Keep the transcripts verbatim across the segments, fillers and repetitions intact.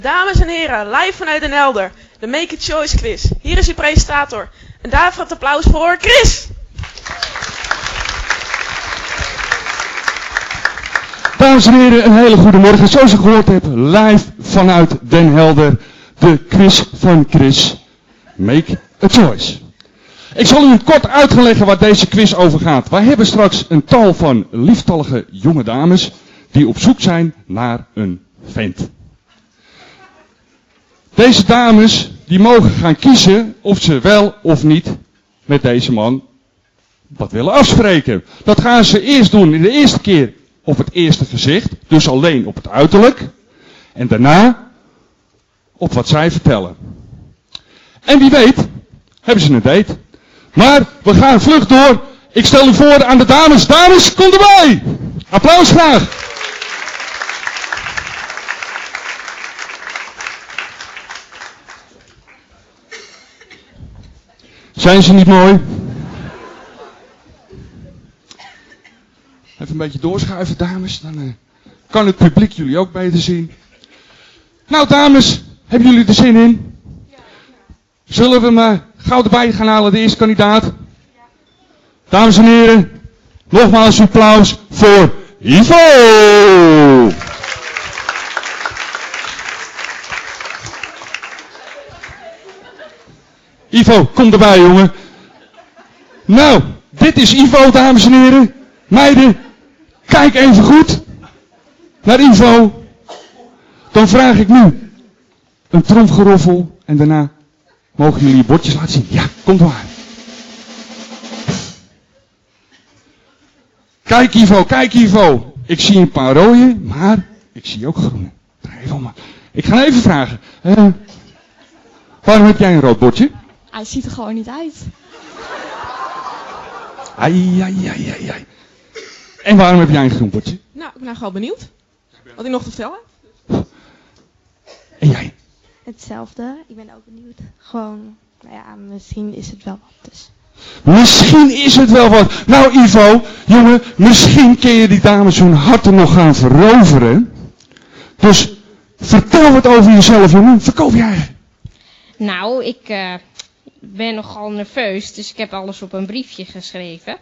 Dames en heren, live vanuit Den Helder, de Make It Choice quiz. Hier is uw presentator. En daarvoor het applaus voor Chris. Dames en heren, een hele goede morgen. Zoals u gehoord hebt, live vanuit Den Helder, de quiz van Chris. Make a Choice. Ik zal u kort uit gaan leggen waar deze quiz over gaat. Wij hebben straks een tal van lieftallige jonge dames die op zoek zijn naar een vent. Deze dames die mogen gaan kiezen of ze wel of niet met deze man wat willen afspreken. Dat gaan ze eerst doen in de eerste keer op het eerste gezicht, dus alleen op het uiterlijk. En daarna op wat zij vertellen. En wie weet hebben ze een date. Maar we gaan vlug door. Ik stel u voor aan de dames. Dames, kom erbij! Applaus graag! Zijn ze niet mooi? Even een beetje doorschuiven, dames. Dan uh, kan het publiek jullie ook beter zien. Nou, dames, hebben jullie er zin in? Zullen we hem uh, gauw erbij gaan halen, de eerste kandidaat? Dames en heren, nogmaals applaus voor Ivo! Ivo, kom erbij, jongen. Nou, dit is Ivo, dames en heren. Meiden, kijk even goed naar Ivo. Dan vraag ik nu een tromgeroffel en daarna mogen jullie je bordjes laten zien. Ja, komt maar. Kijk Ivo, kijk Ivo. Ik zie een paar rode, maar ik zie ook groene. Draai even om. Ik ga even vragen. Uh, waarom heb jij een rood bordje? Hij ziet er gewoon niet uit. Ai, ai, ai, ai, ai. En waarom heb jij een groen bordje? Nou, ik ben gewoon benieuwd. Wat hij nog te vertellen. En jij? Hetzelfde. Ik ben ook benieuwd. Gewoon, nou ja, misschien is het wel wat. Dus. Misschien is het wel wat. Nou Ivo, jongen, misschien kun je die dames hun harten nog gaan veroveren. Dus vertel wat over jezelf, jongen. Verkoop jij. Nou, ik uh, ben nogal nerveus, dus ik heb alles op een briefje geschreven.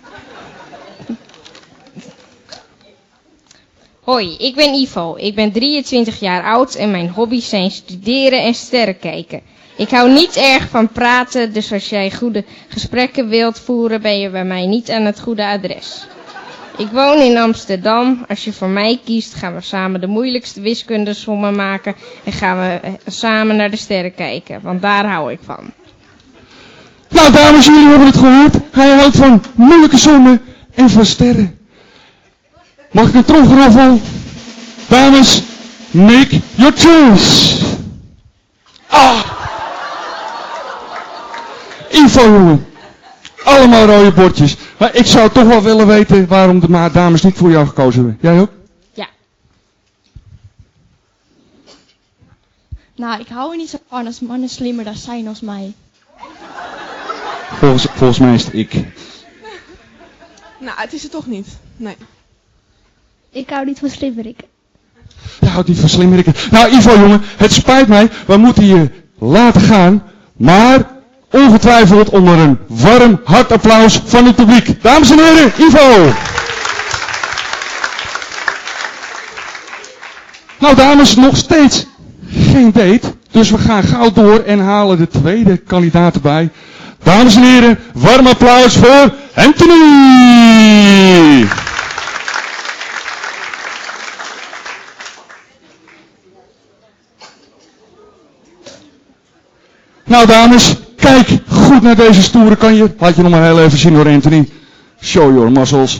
Hoi, ik ben Ivo. Ik ben drieëntwintig jaar oud en mijn hobby's zijn studeren en sterren kijken. Ik hou niet erg van praten, dus als jij goede gesprekken wilt voeren, ben je bij mij niet aan het goede adres. Ik woon in Amsterdam. Als je voor mij kiest, gaan we samen de moeilijkste wiskundesommen maken en gaan we samen naar de sterren kijken, want daar hou ik van. Nou dames, jullie hebben het gehoord. Hij houdt van moeilijke sommen en van sterren. Mag ik een tromgeroffel? Dames, make your choice. Ah! Ivo, jongen. Allemaal rode bordjes. Maar ik zou toch wel willen weten waarom de dames niet voor jou gekozen hebben. Jij ook? Ja. Nou, ik hou er niet zo van als mannen slimmer dan zijn als mij. Volgens, volgens mij is het ik. Nou, het is het toch niet. Nee. Ik hou niet van slimmerikken. Je houdt niet van slimmerikken. Nou Ivo, jongen, het spijt mij. We moeten je laten gaan. Maar ongetwijfeld onder een warm hartapplaus van het publiek. Dames en heren, Ivo! Nou dames, nog steeds geen date. Dus we gaan gauw door en halen de tweede kandidaat erbij. Dames en heren, warm applaus voor Anthony! Nou dames, kijk goed naar deze stoere kanjer. Laat je nog maar heel even zien hoor Anthony. Show your muscles.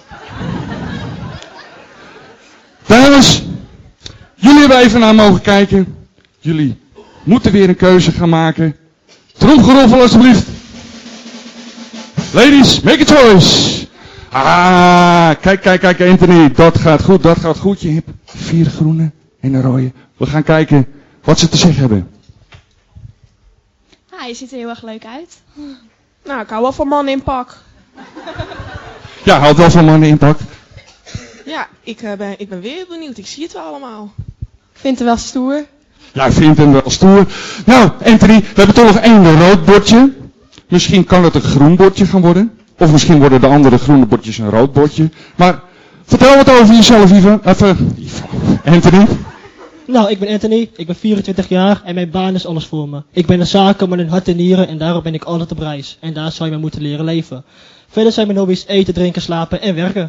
Dames, jullie hebben even naar mogen kijken. Jullie moeten weer een keuze gaan maken. Tromgeroffel alstublieft. Ladies, make a choice. Ah, kijk, kijk, kijk Anthony. Dat gaat goed, dat gaat goed. Je hebt vier groene en een rode. We gaan kijken wat ze te zeggen hebben. Ah, je ziet er heel erg leuk uit. Nou, ik hou wel van mannen in pak. Ja, houdt wel van mannen in pak. Ja, ik, uh, ben, ik ben weer benieuwd. Ik zie het wel allemaal. Ik vind het wel stoer. Jij vindt hem wel stoer. Nou, Anthony, we hebben toch nog één rood bordje. Misschien kan het een groen bordje gaan worden. Of misschien worden de andere groene bordjes een rood bordje. Maar vertel wat over jezelf, Ivan. Even, Ivan. Anthony. Nou, ik ben Anthony, ik ben vierentwintig jaar en mijn baan is alles voor me. Ik ben een zakenman in hart en nieren en daarom ben ik altijd op reis. En daar zou je mee moeten leren leven. Verder zijn mijn hobby's eten, drinken, slapen en werken.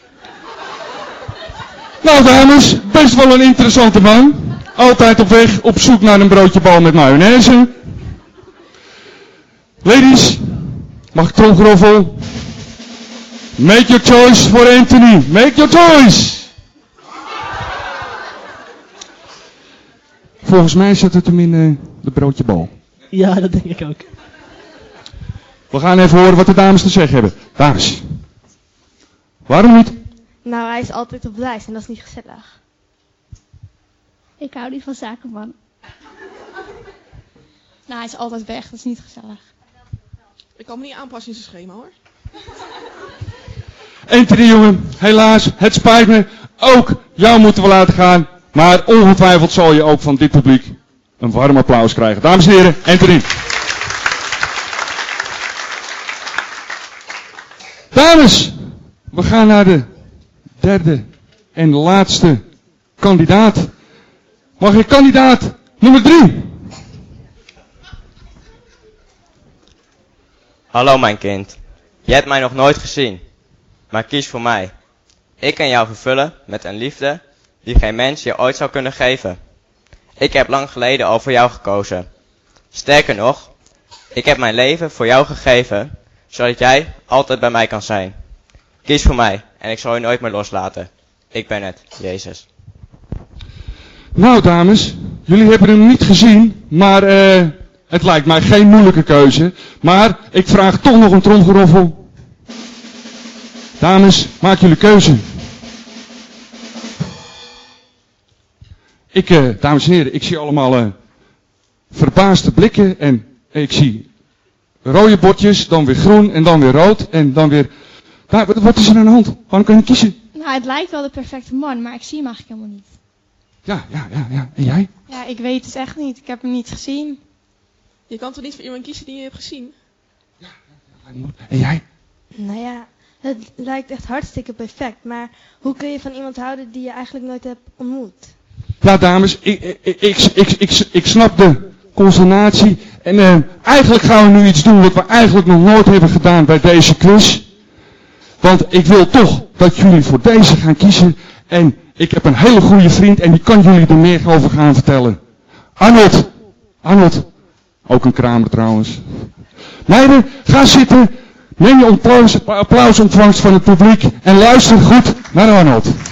Nou dames, best wel een interessante man. Altijd op weg, op zoek naar een broodje bal met mayonaise. Ladies, mag ik tromgeroffel? Make your choice for Anthony. Make your choice. Volgens mij zit het hem in uh, de broodje bal. Ja, dat denk ik ook. We gaan even horen wat de dames te zeggen hebben. Dames, waarom niet? Nou, hij is altijd op reis en dat is niet gezellig. Ik hou niet van zakenman. Nou, hij is altijd weg, dat is niet gezellig. Ik kan me niet aanpassen in zijn schema hoor. Anthony jongen, helaas, het spijt me. Ook jou moeten we laten gaan. Maar ongetwijfeld zal je ook van dit publiek een warm applaus krijgen. Dames en heren, Anthony. Dames, we gaan naar de derde en laatste kandidaat. Mag ik kandidaat nummer drie? Hallo mijn kind. Je hebt mij nog nooit gezien. Maar kies voor mij. Ik kan jou vervullen met een liefde die geen mens je ooit zou kunnen geven. Ik heb lang geleden al voor jou gekozen. Sterker nog, ik heb mijn leven voor jou gegeven, zodat jij altijd bij mij kan zijn. Kies voor mij en ik zal je nooit meer loslaten. Ik ben het, Jezus. Nou dames, jullie hebben hem niet gezien, maar uh, het lijkt mij geen moeilijke keuze. Maar ik vraag toch nog een tromgeroffel. Dames, maak jullie keuze. Ik, uh, dames en heren, ik zie allemaal uh, verbaasde blikken en ik zie rode bordjes, dan weer groen en dan weer rood en dan weer... Daar, wat, wat is er aan de hand? Waarom kan je kiezen? Nou, het lijkt wel de perfecte man, maar ik zie hem eigenlijk helemaal niet. Ja, ja, ja, ja. En jij? Ja, ik weet het echt niet. Ik heb hem niet gezien. Je kan toch niet voor iemand kiezen die je hebt gezien? En jij? Nou ja, het lijkt echt hartstikke perfect. Maar hoe kun je van iemand houden die je eigenlijk nooit hebt ontmoet? Ja, dames, ik, ik, ik, ik, ik, ik snap de consternatie. En uh, eigenlijk gaan we nu iets doen wat we eigenlijk nog nooit hebben gedaan bij deze quiz. Want ik wil toch dat jullie voor deze gaan kiezen. En ik heb een hele goede vriend en die kan jullie er meer over gaan vertellen. Arnold. Arnold. Ook een kramer trouwens. Meiden, ga zitten. Neem je applaus, applausontvangst van het publiek. En luister goed naar Arnold.